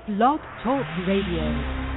Blog Talk Radio.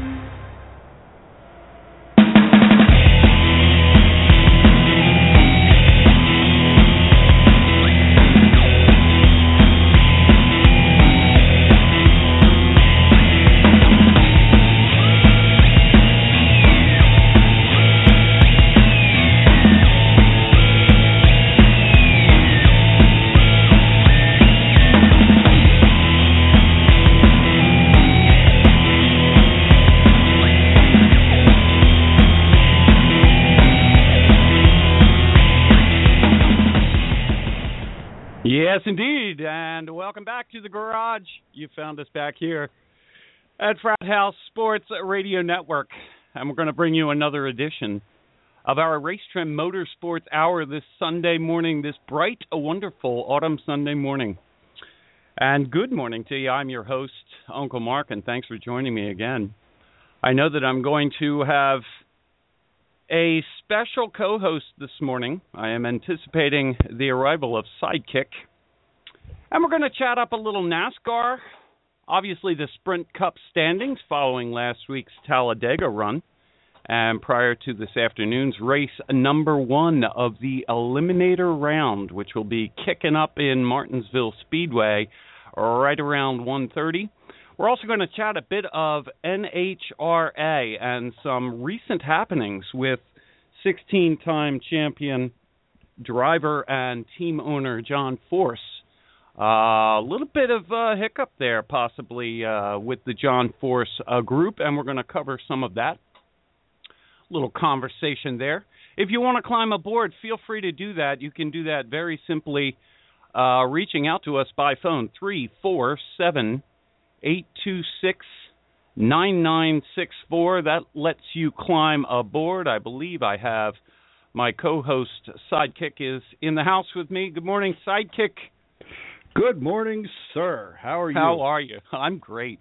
Yes, indeed, and welcome back to the garage. You found us back here at Frat House Sports Radio Network, and we're going to bring you another edition of our Race Trim Motorsports Hour this Sunday morning, this bright, wonderful autumn Sunday morning. And good morning to you. I'm your host, Uncle Mark, and thanks for joining me again. I know that I'm going to have a special co-host this morning. I am anticipating the arrival of Sidekick. And we're going to chat up a little NASCAR, obviously the Sprint Cup standings following last week's Talladega run, and prior to this afternoon's race number 1 of the Eliminator Round, which will be kicking up in Martinsville Speedway right around 1:30. We're also going to chat a bit of NHRA and some recent happenings with 16-time champion driver and team owner John Force. A little bit of a hiccup there, possibly, with the John Force group, and we're going to cover some of that. Little conversation there. If you want to climb aboard, feel free to do that. You can do that very simply reaching out to us by phone, 347-826-9964. That lets you climb aboard. I believe I have my co-host, Sidekick, is in the house with me. Good morning, Sidekick. Good morning, sir. How are you? How are you? I'm great.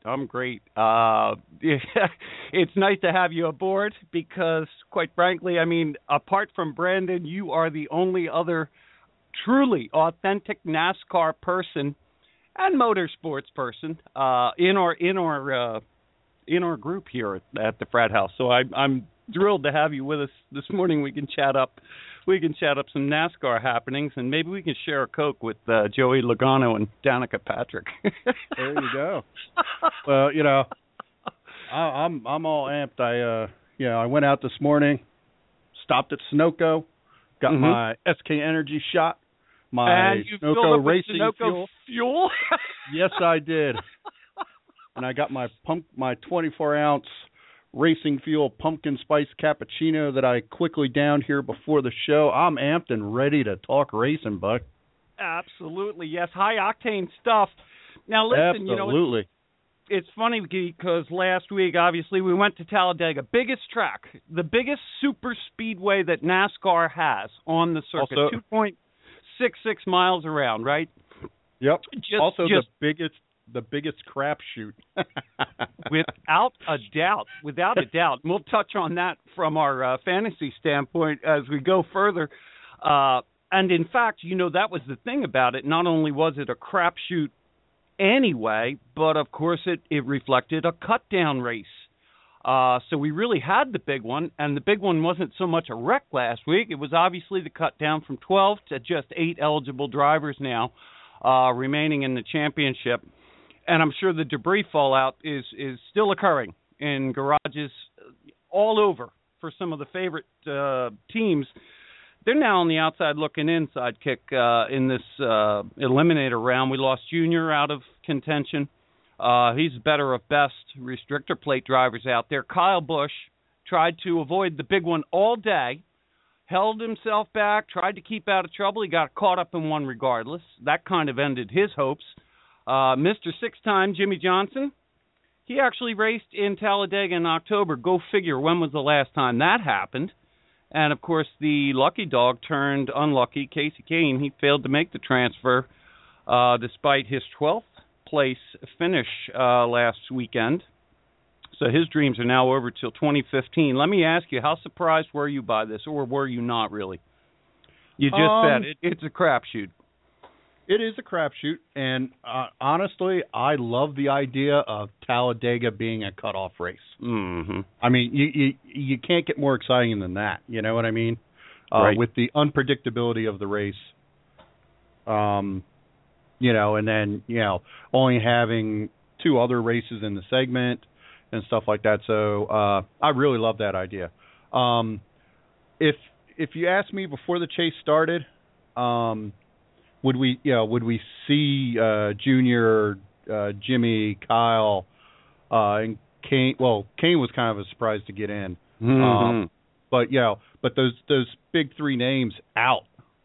It's nice to have you aboard because, quite frankly, I mean, apart from Brandon, you are the only other truly authentic NASCAR person and motorsports person in our group here at the Frat House. So I'm thrilled to have you with us this morning. We can chat up some NASCAR happenings, and maybe we can share a Coke with Joey Logano and Danica Patrick. There you go. Well, you know, I'm all amped. I went out this morning, stopped at Sunoco, got my SK Energy shot, my and you Sunoco racing Sunoco fuel. Yes, I did. And I got my 24-ounce racing fuel pumpkin spice cappuccino that I quickly downed here before the show. I'm amped and ready to talk racing, Buck. Absolutely, yes. High octane stuff. Now listen, absolutely. It's funny because last week, obviously, we went to Talladega, biggest track, the biggest super speedway that NASCAR has on the circuit, 2.66 miles around, right? Yep. The biggest crapshoot. Without a doubt. And we'll touch on that from our fantasy standpoint as we go further. And in fact, that was the thing about it. Not only was it a crapshoot anyway, but of course it reflected a cut-down race. So we really had the big one, and the big one wasn't so much a wreck last week. It was obviously the cut down from 12 to just 8 eligible drivers now remaining in the championship. And I'm sure the debris fallout is still occurring in garages all over for some of the favorite teams. They're now on the outside looking in, Sidekick, in this Eliminator round. We lost Junior out of contention. He's better of best restrictor plate drivers out there. Kyle Busch tried to avoid the big one all day, held himself back, tried to keep out of trouble. He got caught up in one regardless. That kind of ended his hopes. Mr. Six-time Jimmy Johnson, he actually raced in Talladega in October. Go figure, when was the last time that happened? And, of course, the lucky dog turned unlucky, Casey Kane. He failed to make the transfer despite his 12th place finish last weekend. So his dreams are now over till 2015. Let me ask you, how surprised were you by this, or were you not really? You just said it's a crapshoot. It is a crapshoot, and honestly, I love the idea of Talladega being a cutoff race. Mm-hmm. I mean, you can't get more exciting than that. You know what I mean? Right. With the unpredictability of the race, you know, and then only having 2 other races in the segment and stuff like that. So I really love that idea. If you asked me before the chase started, would we see Junior, Jimmy, Kyle, and Kane? Well, Kane was kind of a surprise to get in, Mm-hmm. but those big 3 names out.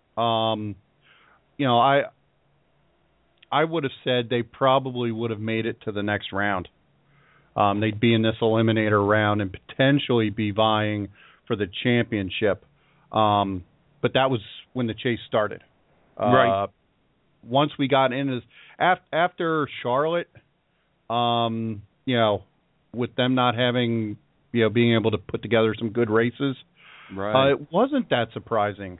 I would have said they probably would have made it to the next round. They'd be in this eliminator round and potentially be vying for the championship. But that was when the chase started. Right. Once we got in, after Charlotte, with them not having, being able to put together some good races, Right. it wasn't that surprising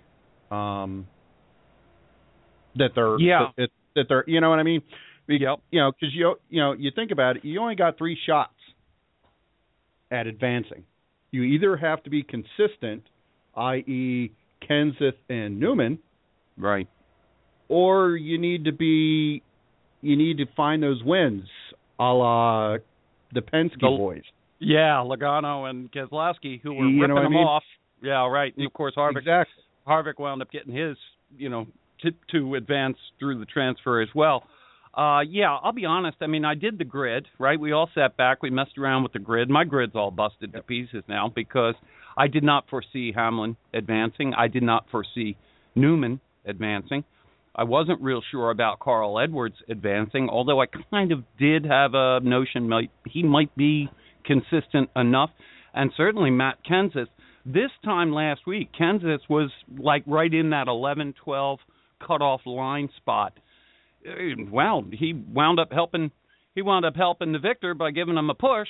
that they're that they're, you know what I mean? Yep. Because you think about it, you only got 3 shots at advancing. You either have to be consistent, i.e., Kenseth and Newman, Right. or you need to find those wins, a la the Penske boys. Yeah, Logano and Keselowski, who were You know ripping what I them mean? off. Yeah, right. And of course, Harvick. Exactly. Harvick wound up getting his, to advance through the transfer as well. I'll be honest. I mean, I did the grid, right? We all sat back. We messed around with the grid. My grid's all busted to pieces now because I did not foresee Hamlin advancing. I did not foresee Newman advancing. I wasn't real sure about Carl Edwards advancing, although I kind of did have a notion he might be consistent enough. And certainly Matt Kenseth. This time last week, Kenseth was like right in that 11-12 cutoff line spot. Well, he wound up helping the victor by giving him a push,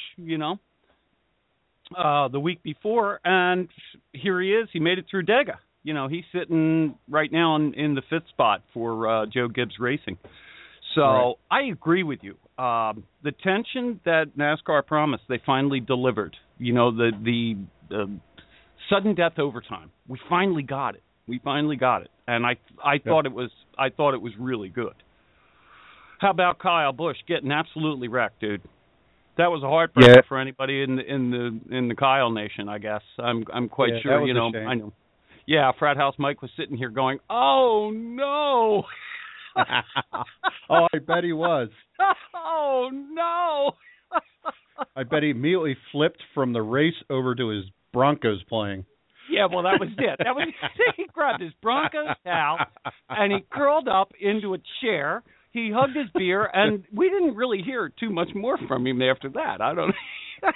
the week before, and here he is. He made it through Dega. He's sitting right now in the 5th spot for Joe Gibbs Racing. So right. I agree with you. The tension that NASCAR promised, they finally delivered. The sudden death overtime. We finally got it. And I thought it was really good. How about Kyle Busch getting absolutely wrecked, dude? That was a heartbreaker for anybody in the Kyle Nation, I guess. I'm quite sure. That was a shame. I know. Yeah, Frat House Mike was sitting here going, "Oh no!" Oh, I bet he was. Oh no! I bet he immediately flipped from the race over to his Broncos playing. Yeah, well, that was it. He grabbed his Broncos towel and he curled up into a chair. He hugged his beer, and we didn't really hear too much more from him after that. I don't know.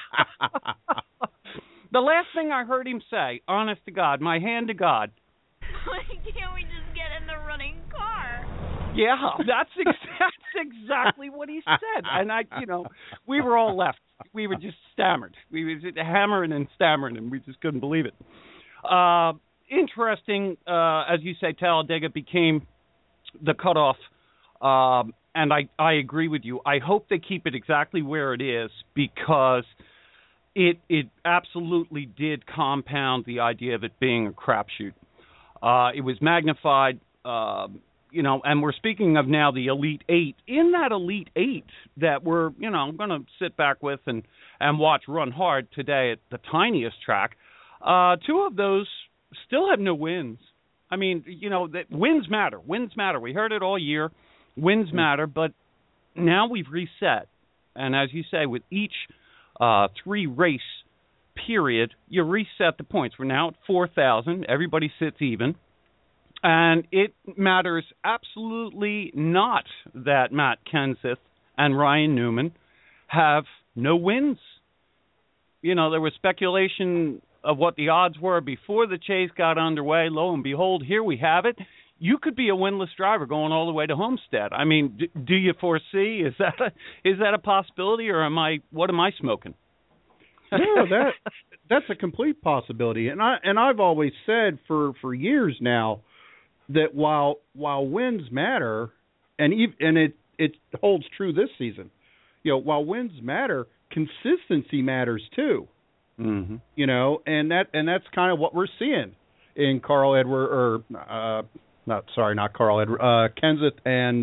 The last thing I heard him say, honest to God, my hand to God. Why can't we just get in the running car? Yeah, that's exactly what he said. And we were all left. We were just stammered. We were just hammering and stammering, and we just couldn't believe it. Interesting, as you say, Talladega became the cutoff. And I agree with you. I hope they keep it exactly where it is because it absolutely did compound the idea of it being a crapshoot. It was magnified, and we're speaking of now the Elite Eight. In that Elite Eight that we're, I'm going to sit back with and watch run hard today at the tiniest track, 2 of those still have no wins. I mean, wins matter. Wins matter. We heard it all year. Wins matter, but now we've reset. And as you say, with each 3-race period, you reset the points. We're now at 4,000. Everybody sits even. And it matters absolutely not that Matt Kenseth and Ryan Newman have no wins. There was speculation of what the odds were before the chase got underway. Lo and behold, here we have it. You could be a winless driver going all the way to Homestead. I mean, do you foresee? Is that a possibility, or what am I smoking? No, that's a complete possibility. And I've always said for years now that while wins matter, and it holds true this season, while wins matter, consistency matters too. Mm-hmm. And that's kind of what we're seeing in Carl Edward, or not Carl Edward, Kenseth and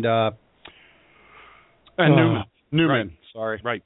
Newman. Newman, right. sorry. Right.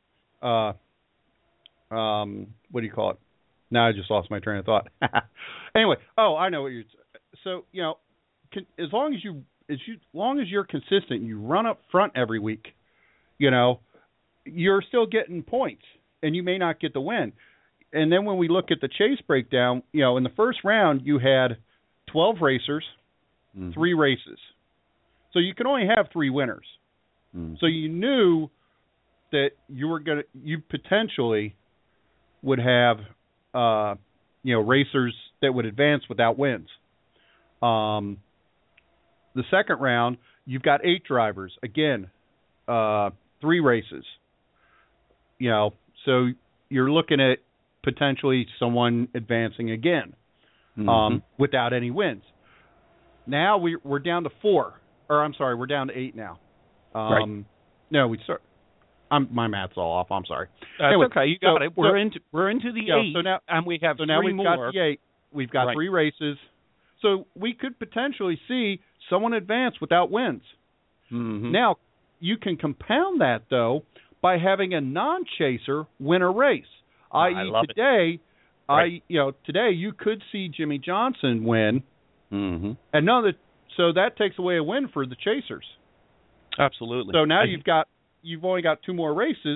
What do you call it? Now I just lost my train of thought. Anyway, I know what you're. So as long as you're consistent, you run up front every week. You're still getting points, and you may not get the win. And then when we look at the chase breakdown, in the first round you had 12 racers, 3 races, so you can only have 3 winners. So you knew that you potentially would have, racers that would advance without wins. The second round, you've got 8 drivers. Again, 3 races. So you're looking at potentially someone advancing again without any wins. Now we're down to 4. Or I'm sorry, we're down to 8 now. Right. No, we start. My math's all off. I'm sorry. That's anyway, okay. You got it. We're into the 8, so now, and we have 3 we've more. got the 8. We've got 3 races, so we could potentially see someone advance without wins. Now you can compound that though by having a non-chaser win a race. I.e., today, today you could see Jimmy Johnson win, and so that takes away a win for the chasers. Absolutely. So now you've only got 2 more races.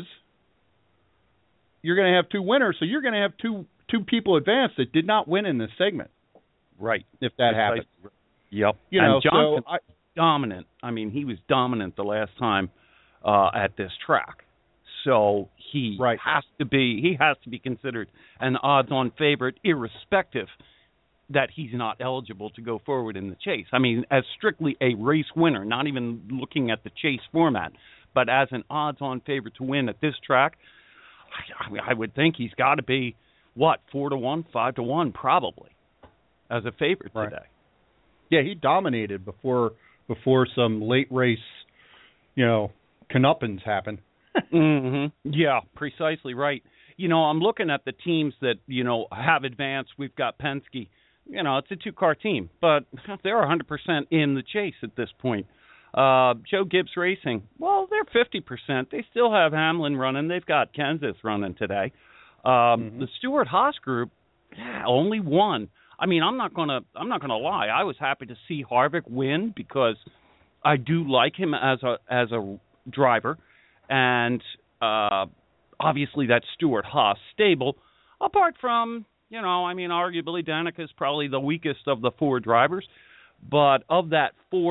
You're going to have 2 winners, so you're going to have two people advance that did not win in this segment. Right. If that happens. Yep. And Johnson dominant. I mean, he was dominant the last time at this track. So he has to be considered an odds-on favorite, irrespective that he's not eligible to go forward in the chase. I mean, as strictly a race winner, not even looking at the chase format, but as an odds-on favorite to win at this track, I would think he's got to be, 4-1, 5-1, probably, as a favorite today. Yeah, he dominated before some late race, comeuppance happened. Yeah, precisely right. I'm looking at the teams that, have advanced. We've got Penske. It's a 2-car team, but they're 100% in the chase at this point. Joe Gibbs Racing, well, they're 50%. They still have Hamlin running. They've got Kenseth running today. The Stewart-Haas group, only 1. I mean, I'm not gonna lie. I was happy to see Harvick win because I do like him as a driver, and obviously that Stewart-Haas stable. Apart from, arguably Danica is probably the weakest of the 4 drivers, but of that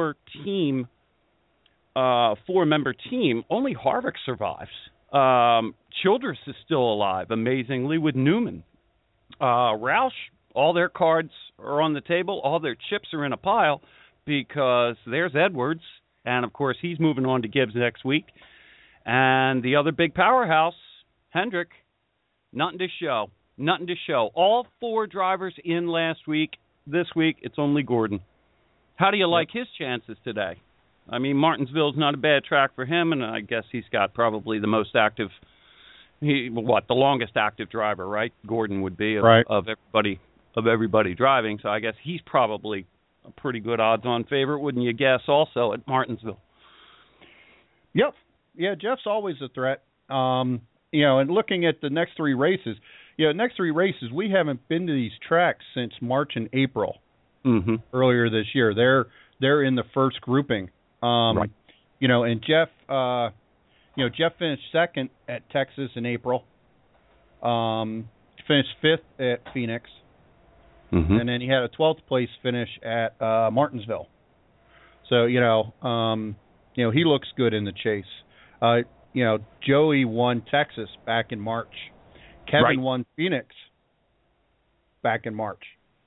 4-member team, only Harvick survives. Childress is still alive, amazingly, with Newman. Roush, all their cards are on the table, all their chips are in a pile, because there's Edwards, and of course he's moving on to Gibbs next week. And the other big powerhouse, Hendrick, nothing to show. All 4 drivers in last week. This week, it's only Gordon. How do you like his chances today? I mean, Martinsville's not a bad track for him, and I guess he's got probably the most active, the longest active driver, right? Gordon would be of everybody driving, so I guess he's probably a pretty good odds-on favorite, wouldn't you guess, also at Martinsville? Yep. Yeah, Jeff's always a threat. And looking at the next 3 races, we haven't been to these tracks since March and April earlier this year. They're in the first grouping. And Jeff, Jeff finished second at Texas in April. Finished 5th at Phoenix. And then he had a 12th place finish at Martinsville. So, he looks good in the chase. Joey won Texas back in March. Kevin won Phoenix back in March.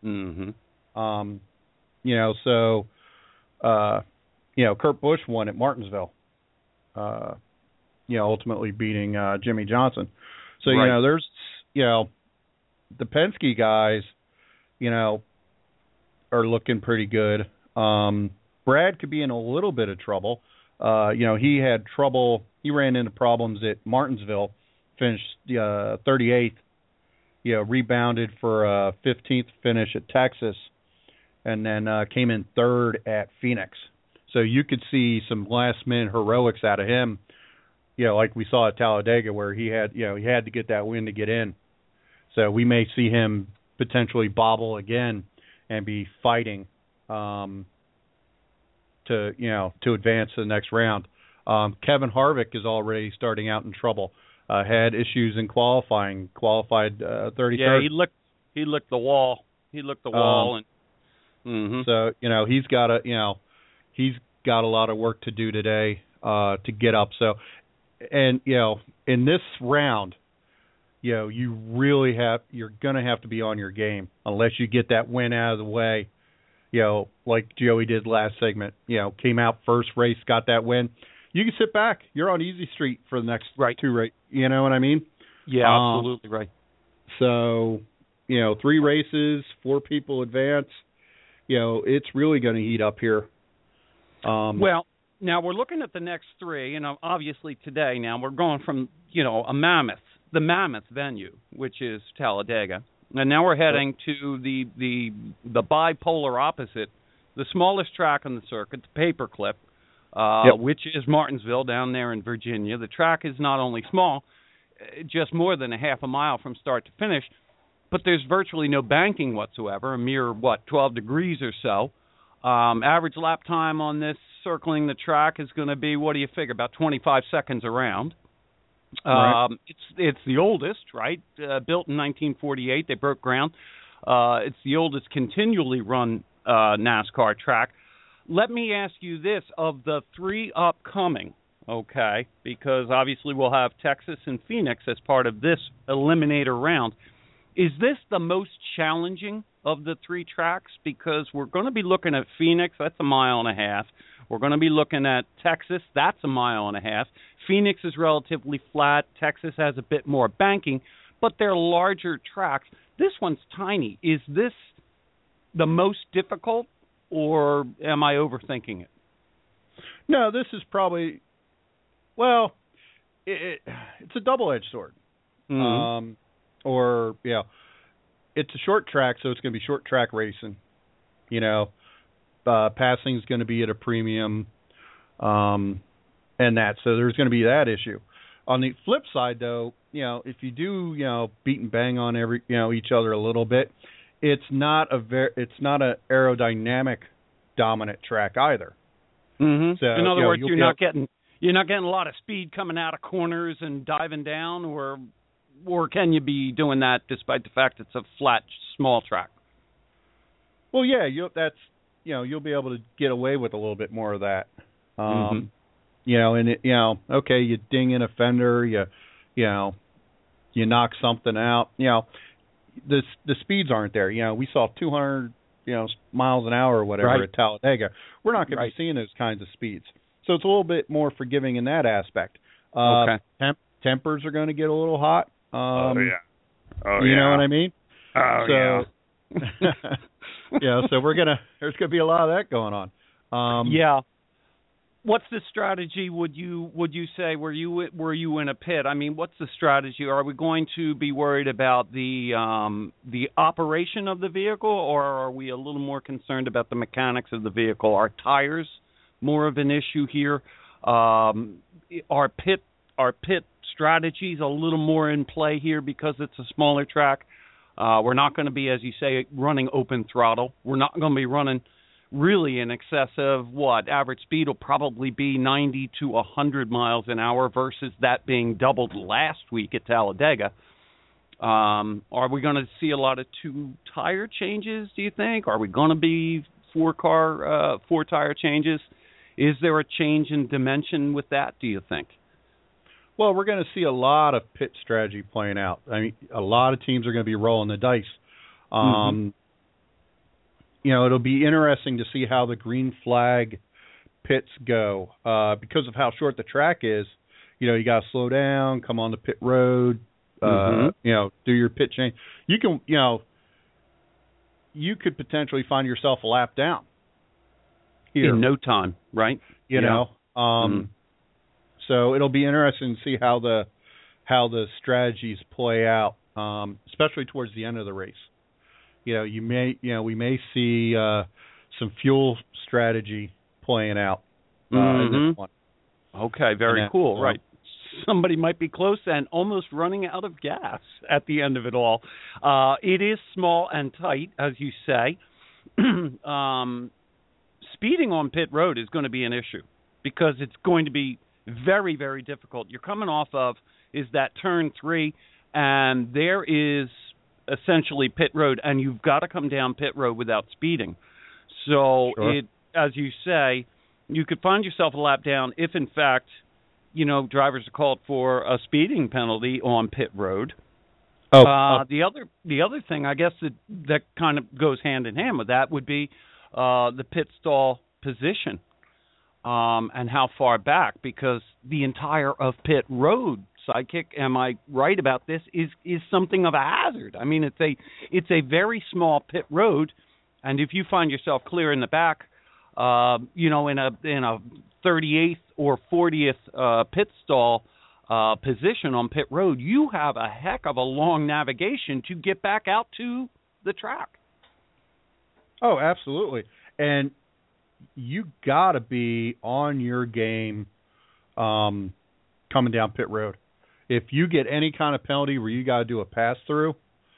Kurt Busch won at Martinsville. Ultimately beating Jimmy Johnson. So, there's, the Penske guys, are looking pretty good. Brad could be in a little bit of trouble. He had trouble. He ran into problems at Martinsville, finished 38th. Rebounded for a 15th finish at Texas, and then came in third at Phoenix. So you could see some last-minute heroics out of him, like we saw at Talladega, where he had to get that win to get in. So we may see him potentially bobble again and be fighting to advance to the next round. Kevin Harvick is already starting out in trouble. Had issues in qualifying. Qualified 33rd. Yeah, he licked the wall. He licked the wall, and so he's got a lot of work to do today to get up. So, and in this round, you're going to have to be on your game unless you get that win out of the way. Like Joey did last segment. Came out first race, got that win. You can sit back. You're on easy street for the next two races. You know what I mean? Yeah, absolutely right. So, 3 races, 4 people advance. It's really going to heat up here. Well, now we're looking at the next 3, and obviously today now we're going from, the mammoth venue, which is Talladega, and now we're heading to the bipolar opposite, the smallest track on the circuit, the Paperclip. Which is Martinsville down there in Virginia. The track is not only small, just more than a half a mile from start to finish, but there's virtually no banking whatsoever, a mere, 12 degrees or so. Average lap time on this circling the track is going to be, what do you figure, about 25 seconds around. Right. It's the oldest, right? Built in 1948. They broke ground. It's the oldest continually run NASCAR track. Let me ask you this, of the 3 upcoming, okay, because obviously we'll have Texas and Phoenix as part of this eliminator round. Is this the most challenging of the 3 tracks? Because we're going to be looking at Phoenix, that's a mile and a half. We're going to be looking at Texas, that's a mile and a half. Phoenix is relatively flat. Texas has a bit more banking, but they're larger tracks. This one's tiny. Is this the most difficult? Or am I overthinking it? No, this is probably, it's a double-edged sword. Mm-hmm. It's a short track, so it's going to be short track racing. Passing is going to be at a premium, and that. So there's going to be that issue. On the flip side, though, if you do, beat and bang on each other a little bit, it's not a aerodynamic dominant track either. Mm-hmm. So, in other words, you're not getting a lot of speed coming out of corners and diving down, or can you be doing that despite the fact it's a flat, small track? Well, yeah, you'll be able to get away with a little bit more of that. Okay, you ding in a fender, you knock something out, The speeds aren't there. We saw 200, miles an hour or whatever at Talladega. We're not going to be seeing those kinds of speeds. So it's a little bit more forgiving in that aspect. Okay. Tempers are going to get a little hot. You know what I mean? So there's gonna be a lot of that going on. Yeah. What's the strategy? Would you say were you in a pit? I mean, what's the strategy? Are we going to be worried about the operation of the vehicle, or are we a little more concerned about the mechanics of the vehicle? Are tires more of an issue here? Are pit strategies a little more in play here because it's a smaller track? We're not going to be, as you say, running open throttle. We're not going to be running really in excess of average speed will probably be 90 to 100 miles an hour versus that being doubled last week at Talladega. Are we going to see a lot of 2-tire changes, do you think? Are we going to be 4-tire changes? Is there a change in dimension with that, do you think? Well, we're going to see a lot of pit strategy playing out. I mean, a lot of teams are going to be rolling the dice. It'll be interesting to see how the green flag pits go because of how short the track is. You got to slow down, come on the pit road, do your pit change. You could potentially find yourself a lap down. here in no time, right? You know. So it'll be interesting to see how the strategies play out, especially towards the end of the race. We may see some fuel strategy playing out in this one. Okay, very cool. Right. Somebody might be close and almost running out of gas at the end of it all. It is small and tight, as you say. Speeding on pit road is going to be an issue because it's going to be very, very difficult. You're coming off of is that turn 3, and there is essentially pit road, and you've got to come down pit road without speeding. So, as you say, you could find yourself a lap down if, in fact, drivers are called for a speeding penalty on pit road. The other thing, I guess, that kind of goes hand in hand with that would be the pit stall position and how far back, because the entire of pit road, Sidekick, am I right about this, is something of a hazard. I mean, it's a very small pit road, and if you find yourself clear in the back, in a 38th or 40th pit stall position on pit road, you have a heck of a long navigation to get back out to the track. Oh, absolutely. And you got to be on your game coming down pit road. If you get any kind of penalty where you got to do a pass-through,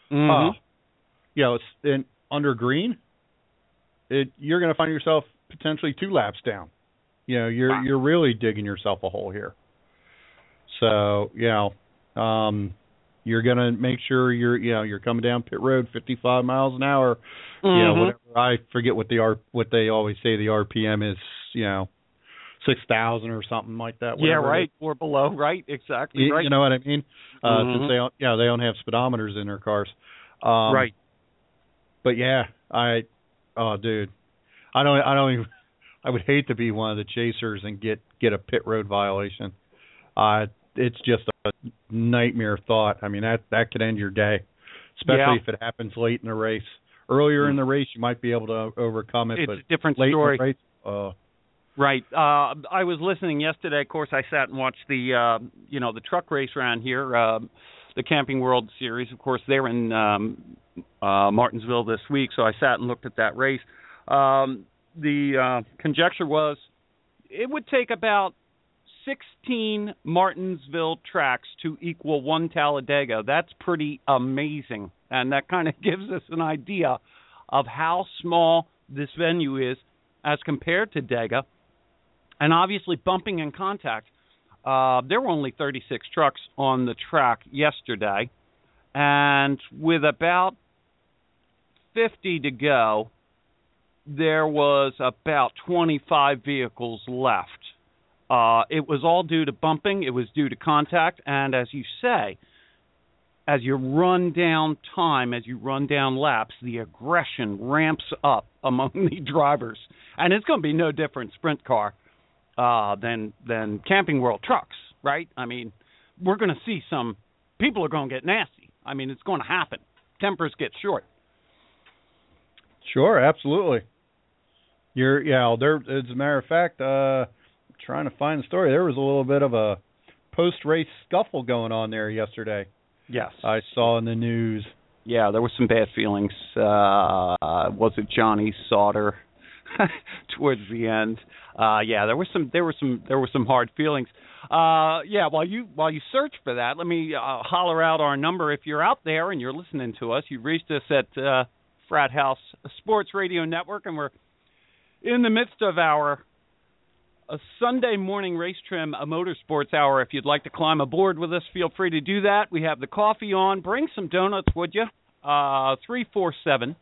it's under green, you're going to find yourself potentially 2 laps down. You're really digging yourself a hole here. So, you're going to make sure you're coming down pit road 55 miles an hour. Whatever. I forget what they always say the RPM is, 6,000 or something like that. Yeah, right, or below, right, exactly, right. You know what I mean? Since they don't have speedometers in their cars. Right. But yeah, dude, I would hate to be one of the chasers and get a pit road violation. It's just a nightmare thought. I mean, that could end your day, especially if it happens late in the race. Earlier in the race, you might be able to overcome it. It's but a different late story. In the race, right. I was listening yesterday. Of course, I sat and watched the truck race around here, the Camping World Series. Of course, they're in Martinsville this week, so I sat and looked at that race. The conjecture was it would take about 16 Martinsville tracks to equal one Talladega. That's pretty amazing, and that kind of gives us an idea of how small this venue is as compared to Dega. And obviously bumping and contact. There were only 36 trucks on the track yesterday, and with about 50 to go, there was about 25 vehicles left. It was all due to bumping. It was due to contact. And as you say, as you run down time, as you run down laps, the aggression ramps up among the drivers. And it's going to be no different sprint car than Camping World trucks, right? I mean, we're going to see some people are going to get nasty. I mean, it's going to happen. Tempers get short. Sure, absolutely. There. As a matter of fact, trying to find the story, there was a little bit of a post-race scuffle going on there yesterday. Yes, I saw in the news. Yeah, there was some bad feelings. Was it Johnny Sauter towards the end? There were some hard feelings. While you search for that, let me holler out our number. If you're out there and you're listening to us, you've reached us at Frat House Sports Radio Network, and we're in the midst of our Sunday morning race trim, a motorsports hour. If you'd like to climb aboard with us, feel free to do that. We have the coffee on. Bring some donuts, would you? 347-826-9964.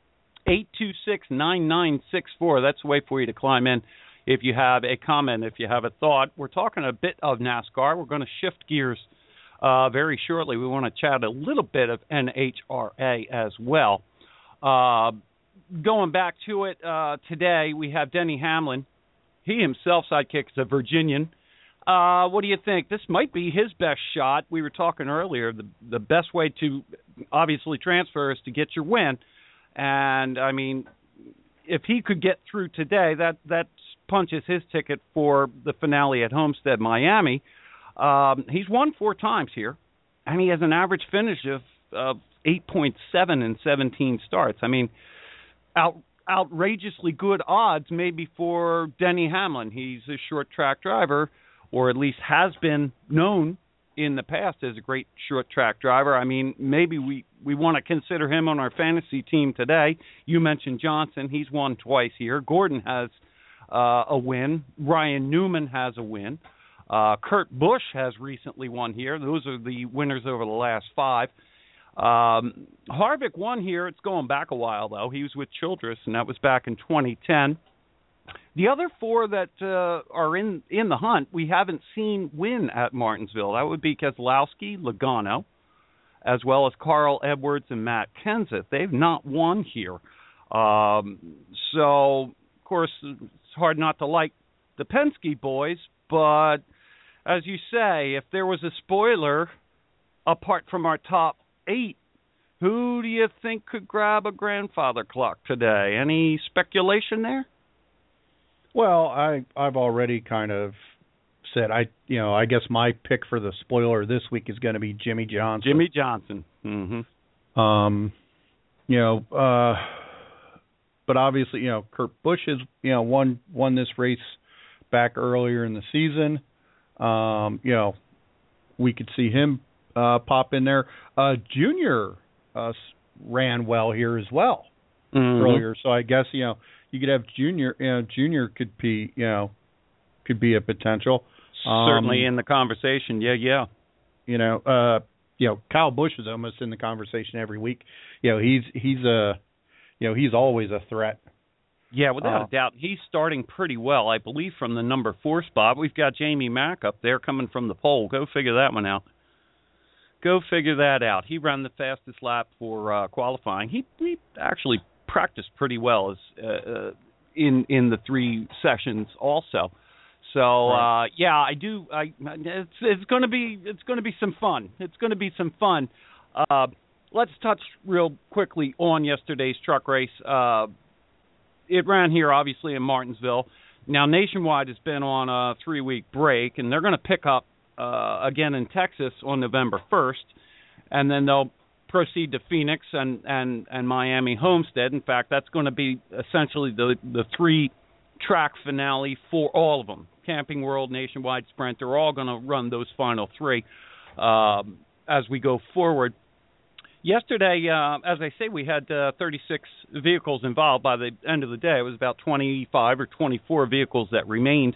That's the way for you to climb in if you have a comment, if you have a thought. We're talking a bit of NASCAR. We're going to shift gears very shortly. We want to chat a little bit of NHRA as well. Going back to it, today we have Denny Hamlin. He himself, Sidekick, is a Virginian. What do you think? This might be his best shot. We were talking earlier, the best way to obviously transfer is to get your win. And, I mean, if he could get through today, that punches his ticket for the finale at Homestead, Miami. He's won 4 times here, and he has an average finish of 8.7 in 17 starts. I mean, outrageously good odds maybe for Denny Hamlin. He's a short track driver, or at least has been known in the past as a great short track driver. I mean, maybe we want to consider him on our fantasy team today. You mentioned Johnson. He's won twice here. Gordon has a win. Ryan Newman has a win. Kurt Busch has recently won here. Those are the winners over the last 5. Harvick won here. It's going back a while, though. He was with Childress, and that was back in 2010. The other 4 that are in the hunt, we haven't seen win at Martinsville. That would be Keselowski, Logano, as well as Carl Edwards and Matt Kenseth. They've not won here. So, of course, it's hard not to like the Penske boys, but as you say, if there was a spoiler apart from our top 8, who do you think could grab a grandfather clock today? Any speculation there? Well, I've already kind of said I guess my pick for the spoiler this week is going to be Jimmy Johnson. Jimmy Johnson. Mm-hmm. But obviously, Kurt Busch has won this race back earlier in the season. We could see him pop in there. Junior ran well here as well earlier, so I guess you could have Junior. Junior could be a potential. Certainly in the conversation. Yeah. Kyle Busch is almost in the conversation every week. He's always a threat. Yeah, without a doubt. He's starting pretty well, I believe, from the number 4 spot. We've got Jamie Mack up there coming from the pole. Go figure that one out. He ran the fastest lap for qualifying. He actually practiced pretty well in the 3 sessions also. So right. I do. It's going to be some fun. Let's touch real quickly on yesterday's truck race. It ran here, obviously, in Martinsville. Now, Nationwide has been on a 3-week break, and they're going to pick up again in Texas on November 1st, and then they'll proceed to Phoenix and Miami Homestead. In fact, that's going to be essentially the 3-track finale for all of them. Camping World, Nationwide, Sprint, they're all going to run those final 3 as we go forward. Yesterday, as I say, we had 36 vehicles involved. By the end of the day, it was about 25 or 24 vehicles that remained.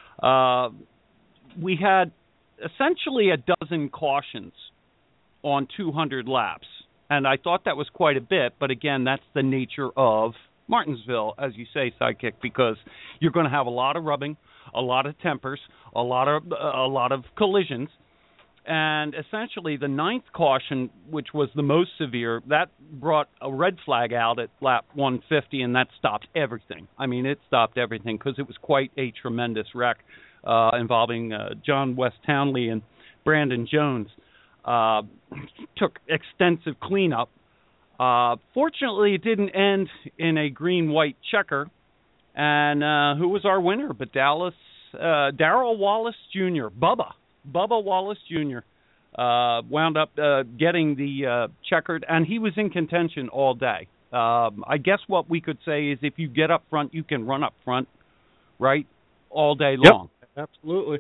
We had essentially a dozen cautions on 200 laps, and I thought that was quite a bit, but again, that's the nature of Martinsville, as you say, Sidekick, because you're going to have a lot of rubbing, a lot of tempers, a lot of collisions. And essentially, the 9th caution, which was the most severe, that brought a red flag out at lap 150, and that stopped everything. I mean, it stopped everything because it was quite a tremendous wreck involving John West Townley and Brandon Jones. Took extensive cleanup. Fortunately, it didn't end in a green-white checker. And who was our winner? But Darrell Wallace Jr., Bubba Wallace Jr. Wound up getting the checkered, and he was in contention all day. I guess what we could say is if you get up front, you can run up front, right, all day long. Yep, absolutely.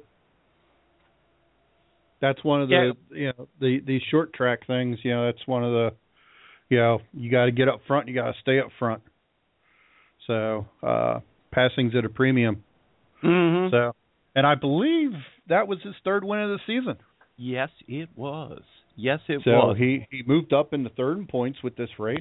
That's one of the the short track things. That's one of the you got to get up front, you got to stay up front. So passing's at a premium. Mm-hmm. So, and I believe that was his 3rd win of the season. Yes, it was. So he moved up into 3rd in points with this race.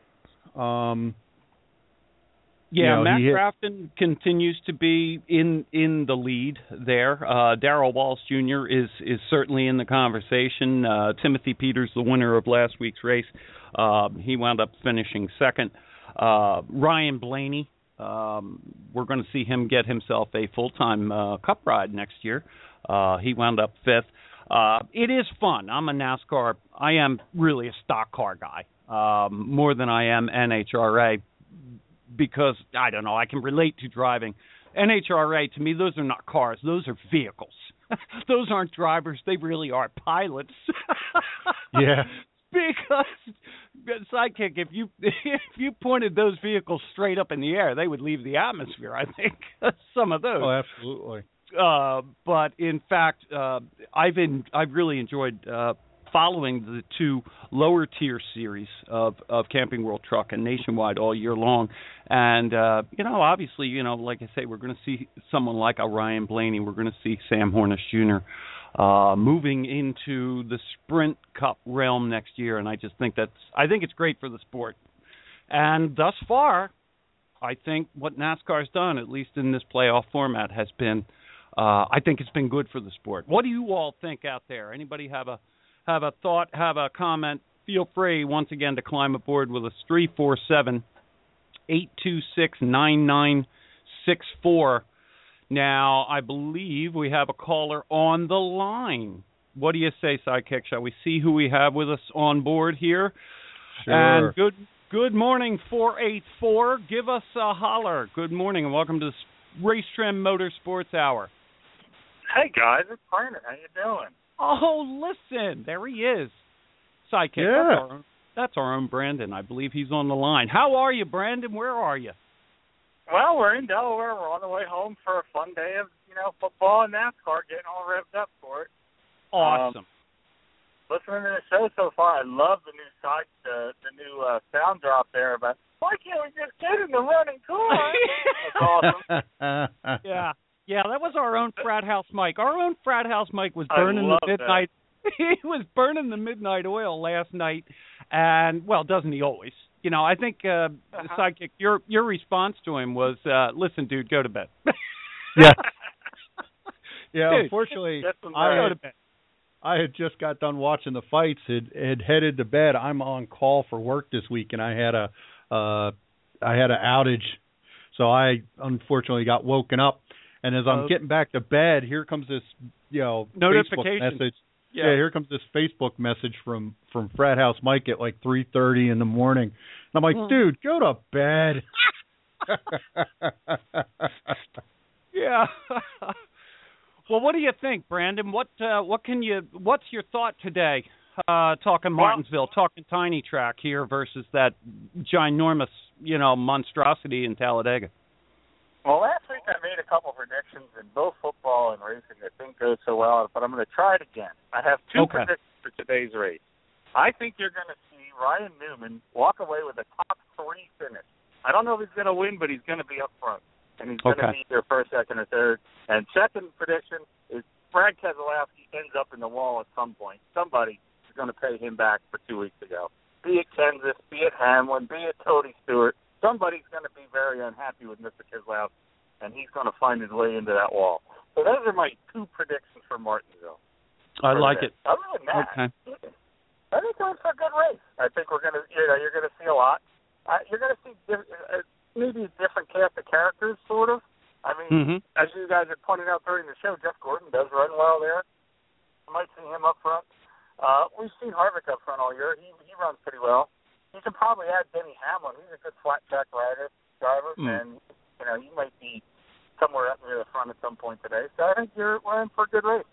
Matt Crafton continues to be in the lead there. Darrell Wallace Jr. is certainly in the conversation. Timothy Peters, the winner of last week's race, he wound up finishing 2nd. Ryan Blaney, we're going to see him get himself a full-time Cup ride next year. He wound up 5th. It is fun. I am really a stock car guy, more than I am NHRA, because, I don't know, I can relate to driving. NHRA, to me, those are not cars. Those are vehicles. Those aren't drivers. They really are pilots. Yeah. Because, Sidekick, if you pointed those vehicles straight up in the air, they would leave the atmosphere, I think, some of those. Oh, absolutely. But, in fact, I've really enjoyed following the two lower tier series of Camping World Truck and Nationwide all year long. And, obviously, like I say, we're going to see someone like Ryan Blaney. We're going to see Sam Hornish Jr. Moving into the Sprint Cup realm next year. And I just think it's great for the sport. And thus far, I think what NASCAR's done, at least in this playoff format, has been, I think it's been good for the sport. What do you all think out there? Anybody have a thought, have a comment? Feel free, once again, to climb aboard with us, 347-826-9964. Now, I believe we have a caller on the line. What do you say, Sidekick? Shall we see who we have with us on board here? Sure. And good morning, 484. Give us a holler. Good morning, and welcome to the Race Trim Motorsports Hour. Hey, guys. It's Brandon. How you doing? Oh, listen, there he is. Sidekick. Yeah. That's our own Brandon. I believe he's on the line. How are you, Brandon? Where are you? Well, we're in Delaware. We're on the way home for a fun day of, football and NASCAR, getting all revved up for it. Awesome. Listening to the show so far, I love the new sound drop there, but why can't we just get in the running car? That's awesome. Yeah, that was our own frat house Mike. Our own frat house Mike was burning the midnight. He was burning the midnight oil last night, and doesn't he always? I think Sidekick, your response to him was, "Listen, dude, go to bed." Yeah. Yeah. Dude, unfortunately, go to bed. I had just got done watching the fights. Had headed to bed. I'm on call for work this week, and I had an outage, so I unfortunately got woken up. And as I'm getting back to bed, here comes this, notification Facebook message. Yeah, here comes this Facebook message from Frat House Mike at like 3:30 in the morning. And I'm like, dude, go to bed. Yeah. Well, what do you think, Brandon? What's your thought today? Talking Martinsville, talking tiny track here versus that ginormous, monstrosity in Talladega. Well, last week I made a couple predictions in both football and racing that didn't go so well, but I'm going to try it again. I have two predictions for today's race. I think you're going to see Ryan Newman walk away with a top 3 finish. I don't know if he's going to win, but he's going to be up front, and he's going to be either first, second, or third. And second prediction is Brad Keselowski ends up in the wall at some point. Somebody is going to pay him back for 2 weeks ago. Be it Kenseth, be it Hamlin, be it Cody Stewart. Somebody's going to be very unhappy with Mr. Keselowski, and he's going to find his way into that wall. So those are my 2 predictions for Martinsville. I like it. Other than that, I think it was a good race. I think you're going to see a lot. You're going to see maybe a different cast of characters, sort of. I mean, as you guys have pointed out during the show, Jeff Gordon does run well there. You might see him up front. We've seen Harvick up front all year. He runs pretty well. You can probably add Denny Hamlin. He's a good flat track driver, and he might be somewhere up near the front at some point today. So I think we're in for a good race.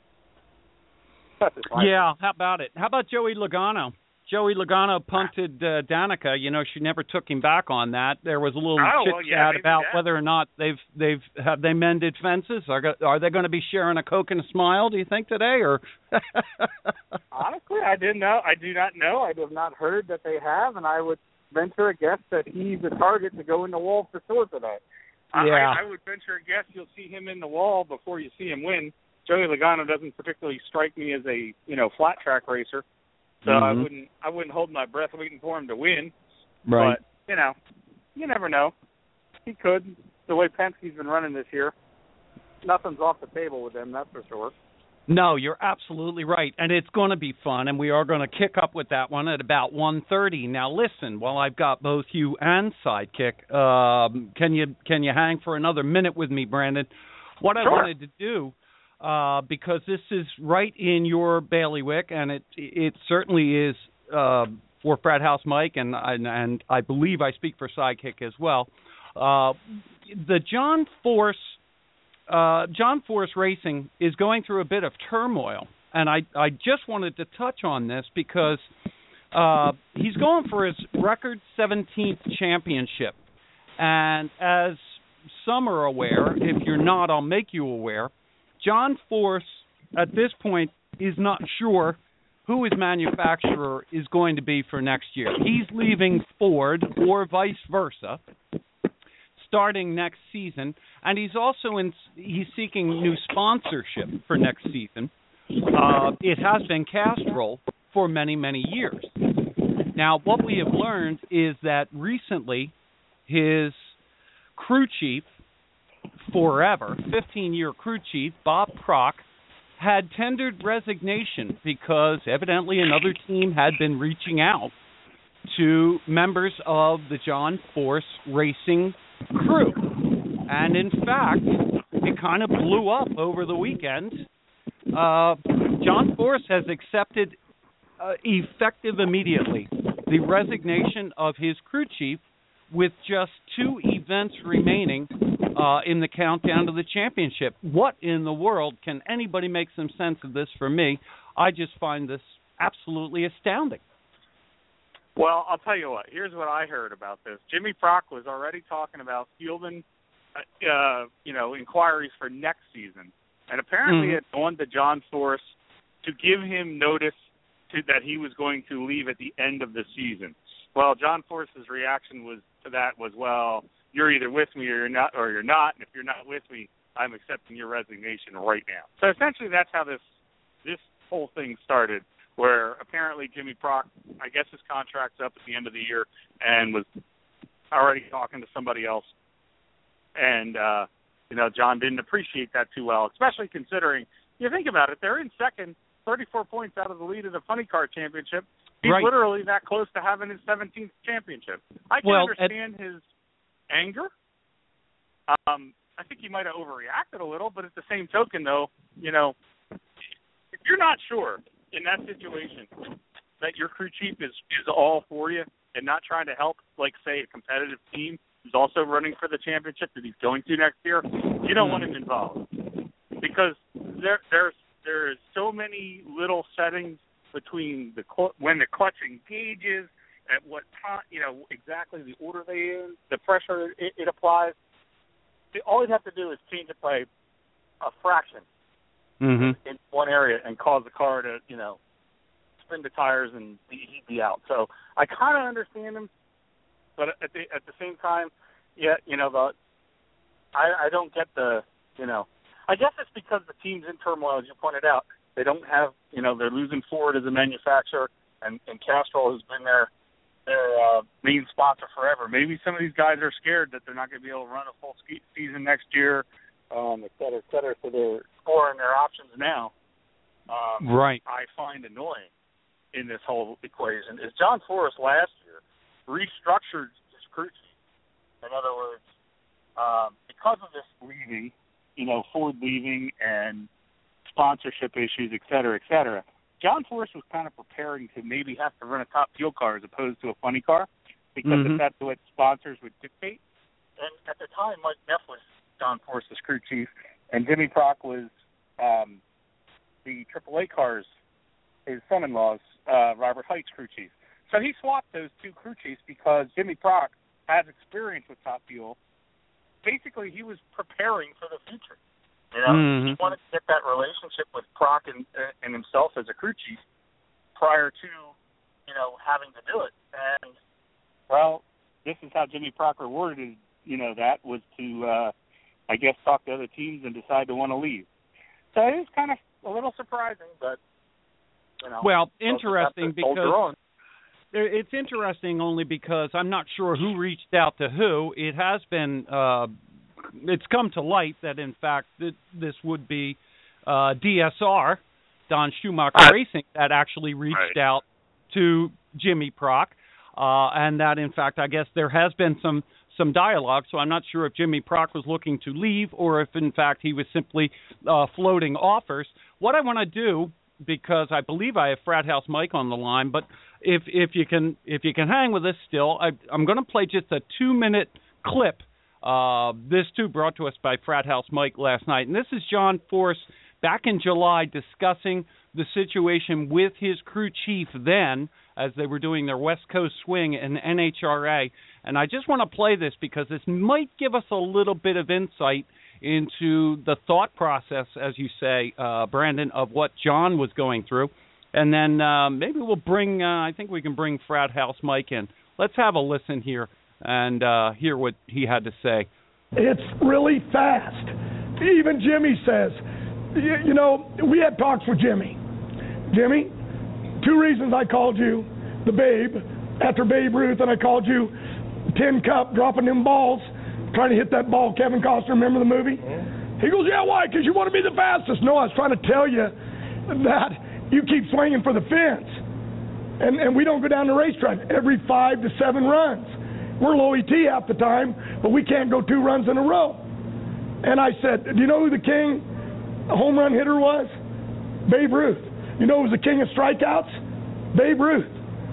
Yeah, how about it? How about Joey Logano? Joey Logano punted Danica. She never took him back on that. There was a little chit-chat about whether or not have they mended fences. Are they going to be sharing a Coke and a smile, do you think, today? Or honestly, I didn't know. I do not know. I have not heard that they have, and I would venture a guess that he's a target to go in the wall for sure today. Yeah. I would venture a guess you'll see him in the wall before you see him win. Joey Logano doesn't particularly strike me as a flat track racer. So I wouldn't hold my breath waiting for him to win. Right. But, you never know. He could. The way Penske's been running this year, nothing's off the table with him, that's for sure. No, you're absolutely right. And it's going to be fun, and we are going to kick up with that one at about 1:30. Now, listen, while I've got both you and Sidekick, can you hang for another minute with me, Brandon? What I wanted to do, because this is right in your bailiwick, and it certainly is for Frat House Mike, and I believe I speak for Sidekick as well. The John Force Racing is going through a bit of turmoil, and I just wanted to touch on this because he's going for his record 17th championship. And as some are aware, if you're not, I'll make you aware, John Force at this point is not sure who his manufacturer is going to be for next year. He's leaving Ford or vice versa starting next season, and he's also he's seeking new sponsorship for next season. It has been Castrol for many, many years. Now, what we have learned is that recently his crew chief, forever, 15-year crew chief, Bob Prock, had tendered resignation because evidently another team had been reaching out to members of the John Force Racing crew. And in fact, it kind of blew up over the weekend. John Force has accepted effective immediately the resignation of his crew chief with just 2 events remaining in the countdown to the championship. What in the world? Can anybody make some sense of this for me? I just find this absolutely astounding. Well, I'll tell you what. Here's what I heard about this. Jimmy Prock was already talking about fielding, inquiries for next season. And apparently it won to John Force to give him notice that he was going to leave at the end of the season. Well, John Force's reaction was, well, you're either with me or you're not, and if you're not with me, I'm accepting your resignation right now. So essentially that's how this whole thing started, where apparently Jimmy Prock, I guess his contract's up at the end of the year, and was already talking to somebody else. And, John didn't appreciate that too well, especially considering, you think about it, they're in second, 34 points out of the lead of the Funny Car Championship. He's literally that close to having his 17th championship. I can understand his anger. I think he might have overreacted a little, but at the same token, though, if you're not sure in that situation that your crew chief is all for you and not trying to help, like, say, a competitive team who's also running for the championship that he's going to next year, you don't want him involved. Because there's so many little settings between when the clutch engages, at what time, exactly the order they in, the pressure it applies. All you have to do is change it by a fraction in one area and cause the car to, spin the tires and he'd be out. So I kind of understand him, but at the same time, I don't get I guess it's because the team's in turmoil, as you pointed out. They don't have, they're losing Ford as a manufacturer, and Castrol has been their main sponsor forever. Maybe some of these guys are scared that they're not going to be able to run a full season next year, et cetera, so they're scoring their options now. I find annoying in this whole equation is John Force last year restructured his crew chief. In other words, because of this leaving, Ford leaving and sponsorship issues, et cetera, John Force was kind of preparing to maybe have to run a top fuel car as opposed to a funny car, because if that's what sponsors would dictate. And at the time, Mike Neff was John Force's crew chief, and Jimmy Prock was the AAA cars, his son-in-law's Robert Height's crew chief. So he swapped those two crew chiefs because Jimmy Prock has experience with top fuel. Basically, he was preparing for the future. He wanted to get that relationship with Prock and himself as a crew chief prior to, having to do it. And, well, this is how Jimmy Prock rewarded, that was to, I guess, talk to other teams and decide to want to leave. So it is kind of a little surprising, but, Well, interesting because it's interesting only because I'm not sure who reached out to who. It has been it's come to light that, in fact, this would be DSR, Don Schumacher Racing, that actually reached out to Jimmy Prock, and that, in fact, I guess there has been some dialogue, so I'm not sure if Jimmy Prock was looking to leave or if, in fact, he was simply floating offers. What I want to do, because I believe I have Frat House Mike on the line, but if you can hang with us still, I'm going to play just a 2-minute clip. This too brought to us by Frat House Mike last night, and this is John Force back in July discussing the situation with his crew chief then as they were doing their West Coast swing in NHRA. And I just want to play this because this might give us a little bit of insight into the thought process, as you say, Brandon, of what John was going through. And then maybe we'll bring, I think we can bring Frat House Mike in. Let's have a listen here and hear what he had to say. It's really fast. Even Jimmy says, you know, we had talks with Jimmy. Jimmy, 2 reasons I called you the Babe after Babe Ruth, and I called you Tin Cup dropping them balls, trying to hit that ball, Kevin Costner, remember the movie? He goes, yeah, why? Because you want to be the fastest. No, I was trying to tell you that you keep swinging for the fence, and we don't go down the racetrack every 5 to 7 runs. We're low ET half the time, but we can't go 2 runs in a row. And I said, do you know who the king home run hitter was? Babe Ruth. You know who was the king of strikeouts? Babe Ruth.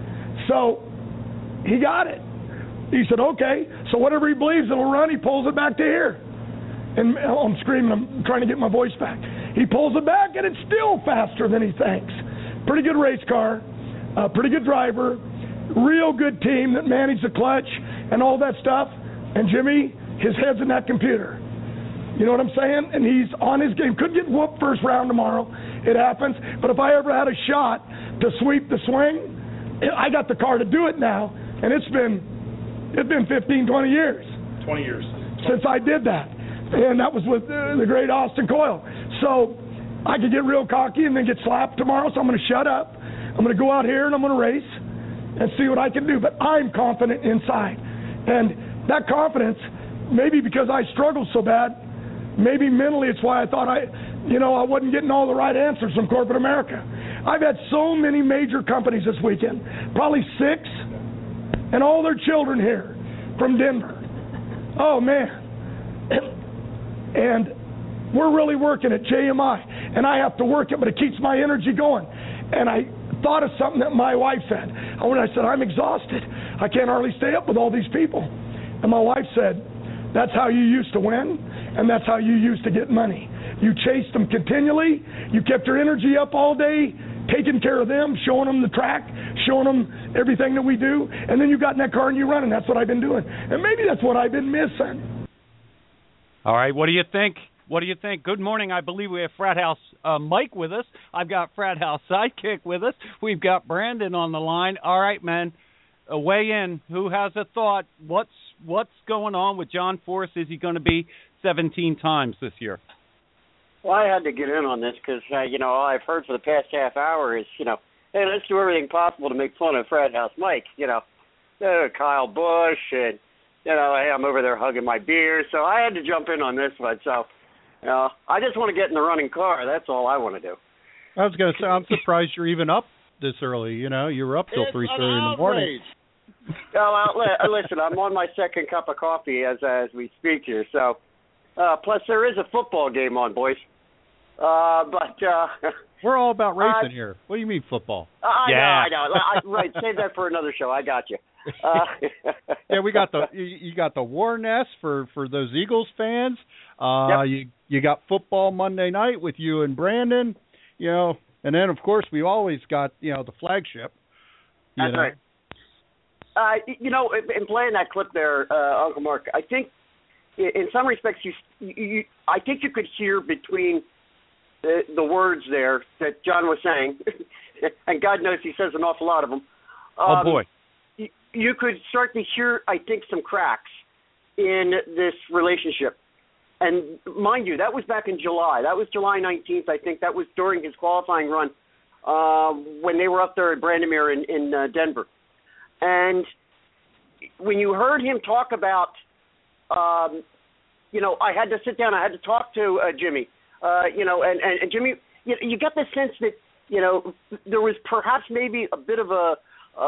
So he got it. He said, okay, so whatever he believes it'll run, he pulls it back to here. And I'm screaming, I'm trying to get my voice back. He pulls it back, and it's still faster than he thinks. Pretty good race car, pretty good driver, real good team that managed the clutch and all that stuff. And Jimmy, his head's in that computer. You know what I'm saying? And he's on his game. Could get whooped first round tomorrow. It happens. But if I ever had a shot to sweep the swing, I got the car to do it now. And it's been 15, 20 years. 20 years. Since I did that. And that was with the great Austin Coyle. So I could get real cocky and then get slapped tomorrow. So I'm going to shut up. I'm going to go out here and I'm going to race and see what I can do. But I'm confident inside. And that confidence, maybe because I struggled so bad, maybe mentally it's why I thought I wasn't getting all the right answers from corporate America. I've had so many major companies this weekend, probably 6, and all their children here from Denver. Oh, man. And we're really working at JMI, and I have to work it, but it keeps my energy going. And I thought of something that my wife said. When I said, I'm exhausted. I can't hardly stay up with all these people. And my wife said, that's how you used to win, and that's how you used to get money. You chased them continually. You kept your energy up all day, taking care of them, showing them the track, showing them everything that we do, and then you got in that car and you run, and that's what I've been doing. And maybe that's what I've been missing. All right, what do you think? What do you think? Good morning. I believe we have Frat House Mike with us. I've got Frat House Sidekick with us. We've got Brandon on the line. All right, man, weigh in. Who has a thought? What's going on with John Force? Is he going to be 17 times this year? Well, I had to get in on this because, all I've heard for the past half hour is, hey, let's do everything possible to make fun of Frat House Mike. Kyle Busch and, hey, I'm over there hugging my beer. So I had to jump in on this one. So, I just want to get in the running car. That's all I want to do. I was going to say, I'm surprised you're even up this early. You were up till 3:30 in the morning. Well, listen, I'm on my second cup of coffee as we speak here. So, plus there is a football game on, boys. We're all about racing here. What do you mean football? I know. Right, save that for another show. I got you. Yeah, we got you got the War Nest for those Eagles fans. Yep. You got football Monday night with you and Brandon. And then of course we always got the flagship. That's right. In playing that clip there, Uncle Mark, I think in some respects I think you could hear between the words there that John was saying, and God knows he says an awful lot of them. Oh boy. You could start to hear, I think, some cracks in this relationship. And mind you, that was back in July. That was July 19th, I think. That was during his qualifying run when they were up there at Brandomere in Denver. And when you heard him talk about, I had to sit down, I had to talk to Jimmy, and Jimmy, you got the sense that, there was perhaps maybe a bit of a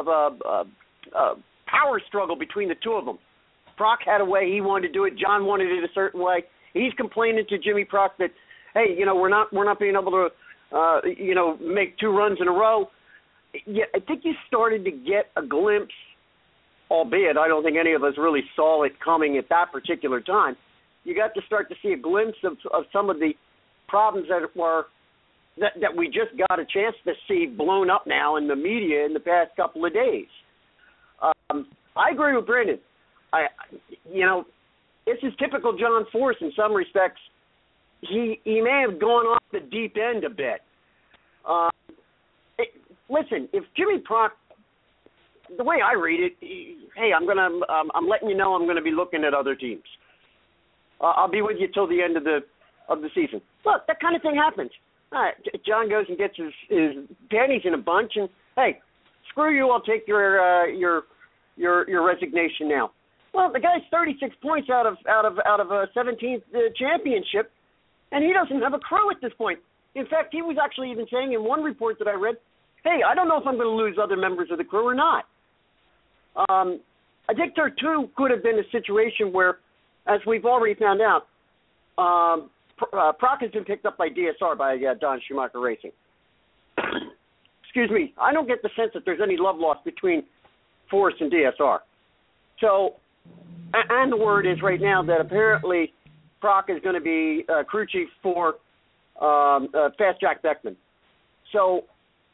power struggle between the two of them. Prock had a way he wanted to do it. John wanted it a certain way. He's complaining to Jimmy Prock that, hey, we're not being able to, make 2 runs in a row. I think you started to get a glimpse, albeit I don't think any of us really saw it coming at that particular time. You got to start to see a glimpse of some of the problems that we just got a chance to see blown up now in the media in the past couple of days. I agree with Brendan. This is typical John Force in some respects. He may have gone off the deep end a bit. Listen, if Jimmy Prock, the way I read it, hey, I'm letting you know I'm gonna be looking at other teams. I'll be with you till the end of the season. Look, that kind of thing happens. John goes and gets his panties in a bunch, and hey, screw you, I'll take your resignation now. Well, the guy's 36 points out of a 17th championship, and he doesn't have a crew at this point. In fact, he was actually even saying in one report that I read, hey, I don't know if I'm going to lose other members of the crew or not. I think there, too, could have been a situation where, as we've already found out, Proc has been picked up by DSR, by Don Schumacher Racing. Excuse me. I don't get the sense that there's any love lost between Force and DSR. So, and the word is right now that apparently Proc is going to be crew chief for Fast Jack Beckman. So,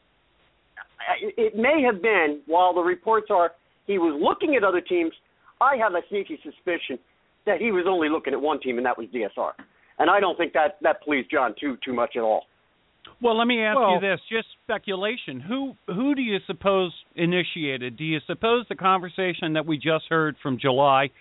it may have been, while the reports are he was looking at other teams, I have a sneaky suspicion that he was only looking at one team, and that was DSR. And I don't think that pleased John too much at all. Well, let me ask you this, just speculation. Who do you suppose initiated? Do you suppose the conversation that we just heard from July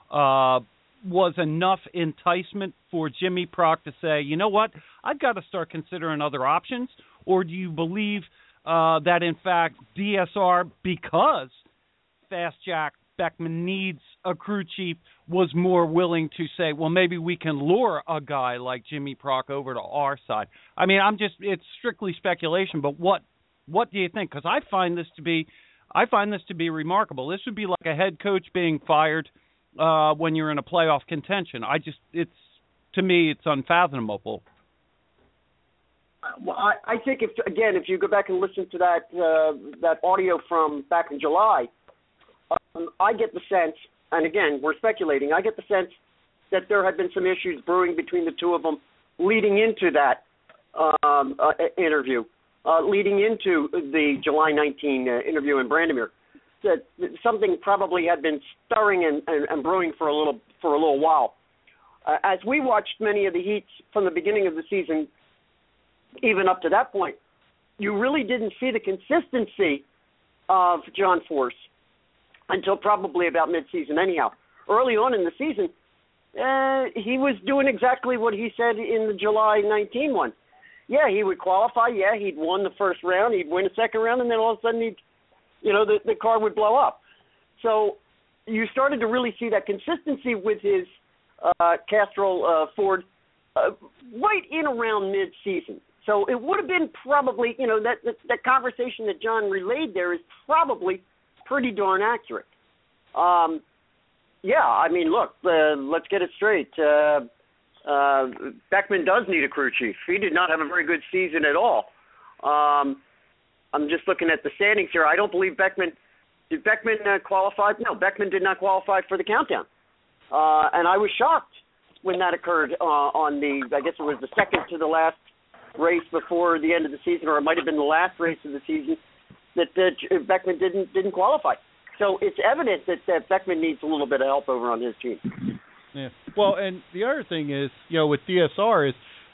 was enough enticement for Jimmy Proc to say, you know what, I've got to start considering other options? Or do you believe that, in fact, DSR, because Fast Jack Beckman needs a crew chief, was more willing to say, well, maybe we can lure a guy like Jimmy Proc over to our side? I mean, it's strictly speculation, but what do you think? Because I find this to be remarkable. This would be like a head coach being fired when you're in a playoff contention. To me, it's unfathomable. Well, I think if you go back and listen to that audio from back in July, I get the sense, and again, we're speculating, I get the sense that there had been some issues brewing between the two of them leading into that interview, leading into the July 19 interview in Brandomere. That something probably had been stirring and brewing for a little while. As we watched many of the heats from the beginning of the season, even up to that point, you really didn't see the consistency of John Force until probably about mid-season anyhow. Early on in the season, he was doing exactly what he said in the July 19 one. Yeah, he would qualify. Yeah, he'd won the first round. He'd win a second round, and then all of a sudden the car would blow up. So you started to really see that consistency with his Castrol Ford right in around mid-season. So it would have been probably, that conversation that John relayed there is probably pretty darn accurate. Yeah, I mean, look, let's get it straight. Beckman does need a crew chief. He did not have a very good season at all. I'm just looking at the standings here. I don't believe Beckman – did Beckman qualify? No, Beckman did not qualify for the countdown. And I was shocked when that occurred on I guess it was the second to the last race before the end of the season, or it might have been the last race of the season, that Beckman didn't qualify. So it's evident that Beckman needs a little bit of help over on his team. Yeah. Well, and the other thing is, with DSR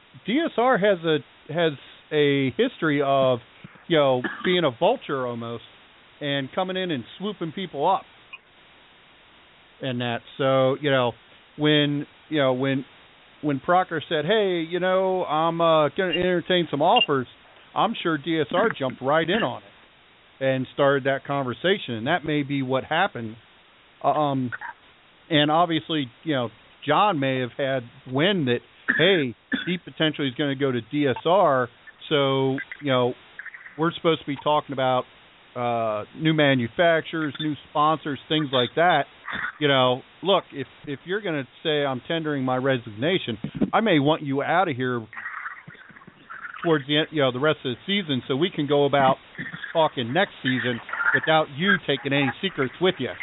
has a history of, being a vulture almost and coming in and swooping people up and that. So, when Proctor said, hey, I'm going to entertain some offers, I'm sure DSR jumped right in on it and started that conversation. And that may be what happened. And obviously, John may have had wind that, hey, he potentially is going to go to DSR. So, we're supposed to be talking about new manufacturers, new sponsors, things like that. Look, if you're going to say I'm tendering my resignation, I may want you out of here towards the end, the rest of the season, so we can go about talking next season without you taking any secrets with you.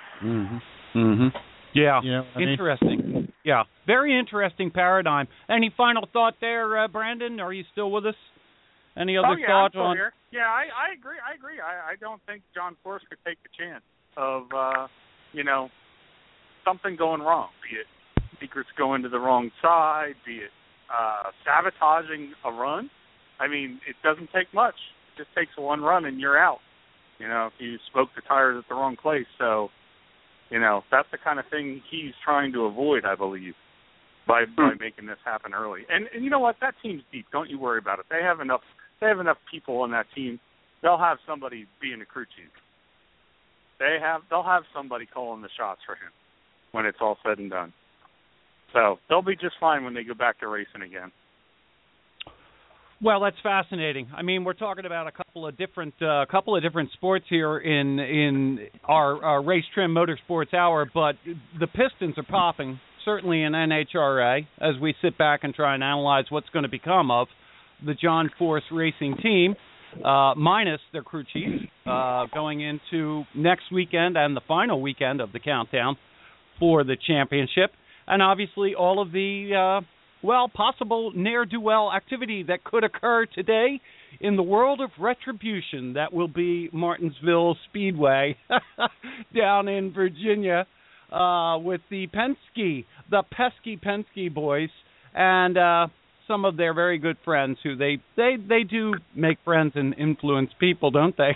Yeah, You know what I mean? interesting. Yeah, very interesting paradigm. Any final thought there, Brandon? Are you still with us? Any other thoughts I'm still on? here. Yeah, I agree. I don't think John Force could take the chance of something going wrong, be it secrets going to the wrong side, be it sabotaging a run. I mean, it doesn't take much. It just takes one run and you're out. If you smoke the tires at the wrong place. So, that's the kind of thing he's trying to avoid, I believe, by making this happen early. And you know what? That team's deep. Don't you worry about it. They have enough people on that team. They'll have somebody being the crew chief. They'll have somebody calling the shots for him when it's all said and done. So they'll be just fine when they go back to racing again. Well, that's fascinating. I mean, we're talking about a couple of different sports here in our Race Trim Motorsports Hour, but the Pistons are popping, certainly in NHRA, as we sit back and try and analyze what's going to become of the John Force Racing team, minus their crew chief, going into next weekend and the final weekend of the countdown for the championship, and obviously all of the possible ne'er-do-well activity that could occur today in the world of retribution. That will be Martinsville Speedway down in Virginia with the pesky Penske boys, and some of their very good friends who they do make friends and influence people, don't they?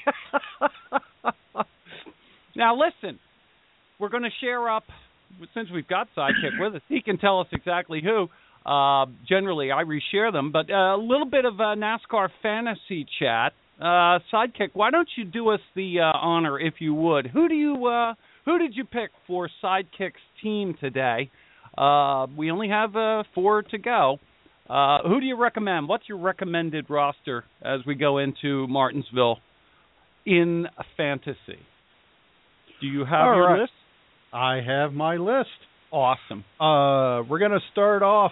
Now, listen, we're going to share up, since we've got Sidekick with us, he can tell us exactly who. Generally, I reshare them, but a little bit of NASCAR fantasy chat. Sidekick, why don't you do us the honor, if you would? Who did you pick for Sidekick's team today? We only have 4 to go. Who do you recommend? What's your recommended roster as we go into Martinsville in fantasy? Do you have your list? I have my list. Awesome. We're going to start off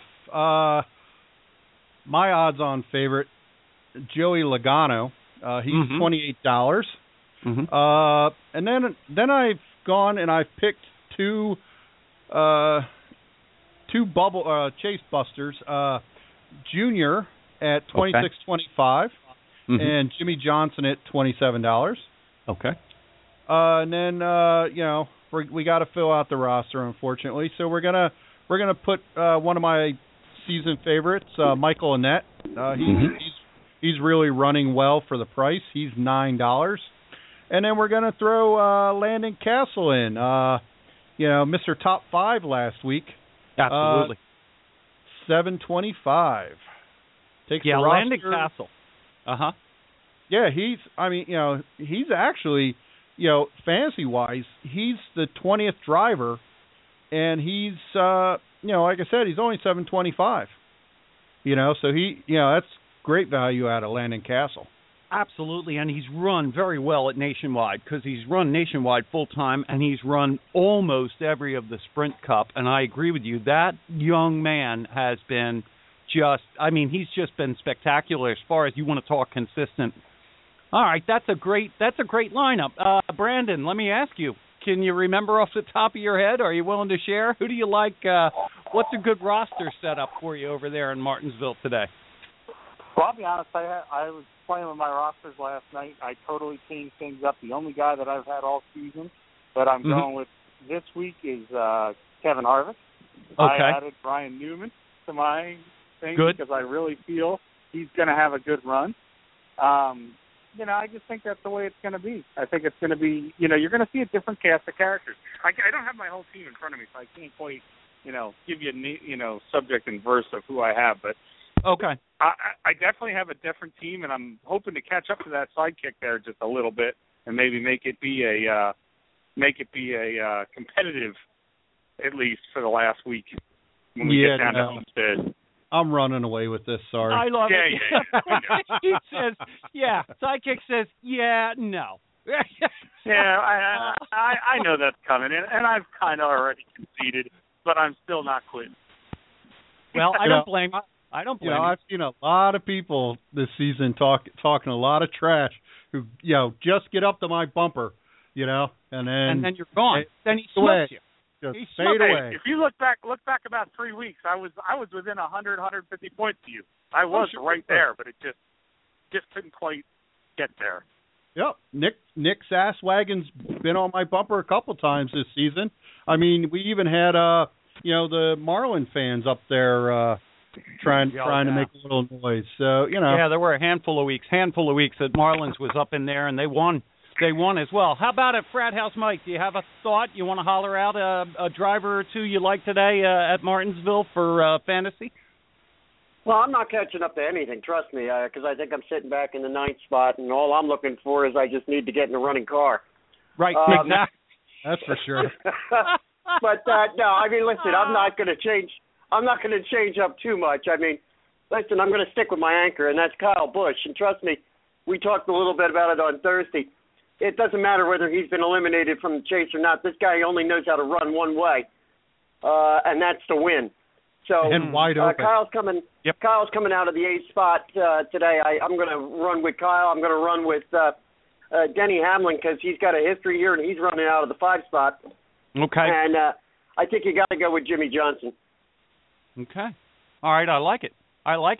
my odds-on favorite, Joey Logano. He's $28. And then I've gone and I've picked two Chase Busters, Junior at $26.25 and Jimmy Johnson at $27. Okay. And then we got to fill out the roster, unfortunately. So we're gonna put one of my season favorites, Michael Annett. He's really running well for the price. He's $9. And then we're gonna throw Landon Castle in. Mr. Top 5 last week. Absolutely. $7.25. Takes the roster. Landon Castle. Yeah, he's actually, fantasy-wise, he's the 20th driver, and he's, like I said, he's only $7.25. So that's great value out of Landon Castle. Absolutely, and he's run very well at Nationwide because he's run Nationwide full-time, and he's run almost every of the Sprint Cup, and I agree with you. That young man has been he's just been spectacular as far as you want to talk consistent. All right, that's a great lineup. Brandon, let me ask you, can you remember off the top of your head? Are you willing to share? Who do you like? What's a good roster setup for you over there in Martinsville today? Well, I'll be honest, I was playing with my rosters last night. I totally changed things up. The only guy that I've had all season that I'm going with this week is Kevin Harvick. Okay. I added Brian Newman to my thing because I really feel he's going to have a good run. I just think that's the way it's going to be. I think it's going to be, you're going to see a different cast of characters. I don't have my whole team in front of me, so I can't quite, give you, subject and verse of who I have. But okay, I definitely have a different team, and I'm hoping to catch up to that Sidekick there just a little bit, and maybe make it be a competitive, at least for the last week when we get down to Homestead. I'm running away with this, sorry. I love it. Yeah. He says, Sidekick says, no. I know that's coming, and I've kind of already conceded, but I'm still not quitting. Well, I don't blame you. I've seen a lot of people this season talking a lot of trash who just get up to my bumper, and then you're gone. Then he away. smokes you. Just He fade smokes away. If you look back about 3 weeks, I was within 100, 150 points to you. I was right there, but it just couldn't quite get there. Yep. Nick Sasswagon's been on my bumper a couple times this season. I mean, we even had the Marlin fans up there trying to make a little noise. So, Yeah, there were a handful of weeks that Marlins was up in there, and they won. They won as well. How about it, Frat House Mike? Do you have a thought? You want to holler out a driver or two you like today at Martinsville for fantasy? Well, I'm not catching up to anything, trust me, because I think I'm sitting back in the 9th spot, and all I'm looking for is I just need to get in a running car. Right, exactly. That's for sure. But no, I mean, listen, I'm not going to change up too much. I mean, listen, I'm going to stick with my anchor, and that's Kyle Busch. And trust me, we talked a little bit about it on Thursday. It doesn't matter whether he's been eliminated from the chase or not. This guy only knows how to run one way, and that's to win. So and wide open. Kyle's coming. Yep. Kyle's coming out of the 8th spot today. I'm going to run with Kyle. I'm going to run with Denny Hamlin because he's got a history here and he's running out of the 5 spot. Okay. And I think you got to go with Jimmy Johnson. Okay. All right. I like it. Why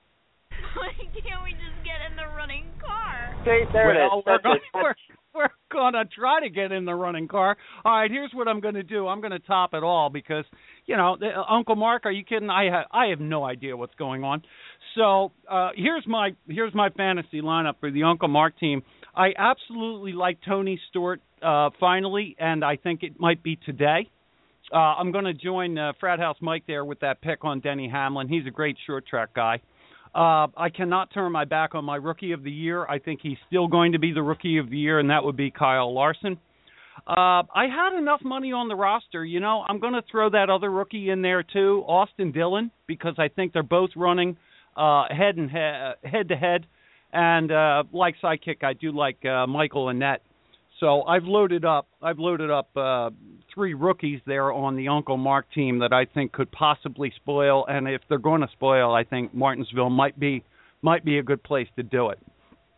can't we just get in the running car? See, there it is. We're going to try to get in the running car. All right, here's what I'm going to do. I'm going to top it all because, Uncle Mark, are you kidding? I have no idea what's going on. So here's my fantasy lineup for the Uncle Mark team. I absolutely like Tony Stewart finally, and I think it might be today. I'm going to join Frat House Mike there with that pick on Denny Hamlin. He's a great short track guy. I cannot turn my back on my Rookie of the Year. I think he's still going to be the Rookie of the Year, and that would be Kyle Larson. I had enough money on the roster. I'm going to throw that other rookie in there too, Austin Dillon, because I think they're both running head to head. And like sidekick, I do like Michael Annett. So I've loaded up 3 rookies there on the Uncle Mark team that I think could possibly spoil. And if they're going to spoil, I think Martinsville might be a good place to do it.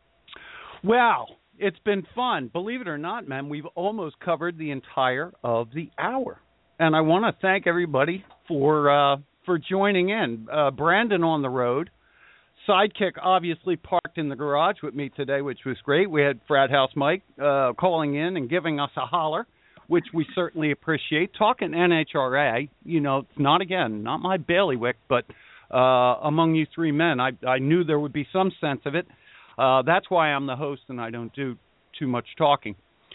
Well, it's been fun. Believe it or not, man, we've almost covered the entire of the hour. And I want to thank everybody for joining in. Brandon on the road. Sidekick obviously parked in the garage with me today, which was great. We had Frat House Mike calling in and giving us a holler, which we certainly appreciate. Talking NHRA, it's not my bailiwick, but among you 3 men, I knew there would be some sense of it. That's why I'm the host and I don't do too much talking.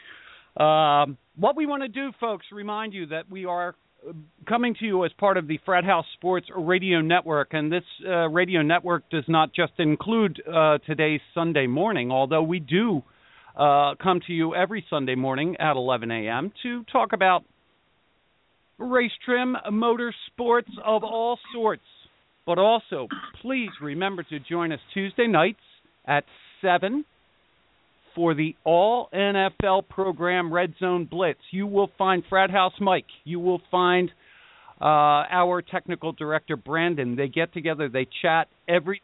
What we want to do, folks, remind you that we are coming to you as part of the Frat House Sports Radio Network, and this radio network does not just include today's Sunday morning, although we do come to you every Sunday morning at 11 a.m. to talk about race trim, motor sports of all sorts. But also, please remember to join us Tuesday nights at 7 for the all-NFL program Red Zone Blitz. You will find Frat House Mike. You will find our technical director, Brandon. They get together. They chat everything.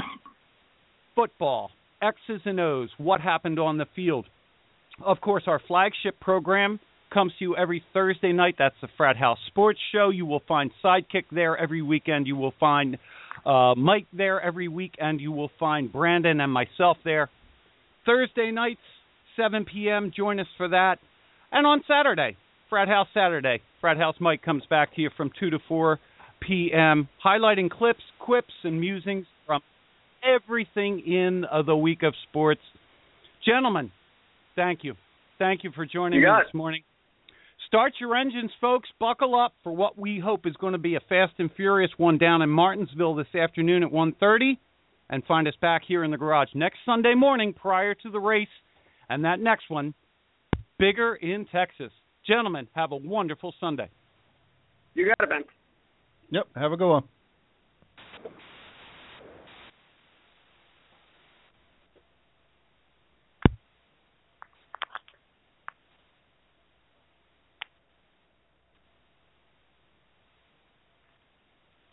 Football, X's and O's, what happened on the field. Of course, our flagship program comes to you every Thursday night. That's the Frat House Sports Show. You will find Sidekick there every weekend. You will find Mike there every week, and you will find Brandon and myself there. Thursday nights, 7 p.m., join us for that. And on Saturday, Frat House Saturday, Frat House Mike comes back to you from 2 to 4 p.m., highlighting clips, quips, and musings from everything in the week of sports. Gentlemen, thank you. Thank you for joining me this morning. Start your engines, folks. Buckle up for what we hope is going to be a fast and furious one down in Martinsville this afternoon at 1:30. And find us back here in the garage next Sunday morning prior to the race. And that next one, bigger in Texas. Gentlemen, have a wonderful Sunday. You got it, Ben. Yep, have a good one.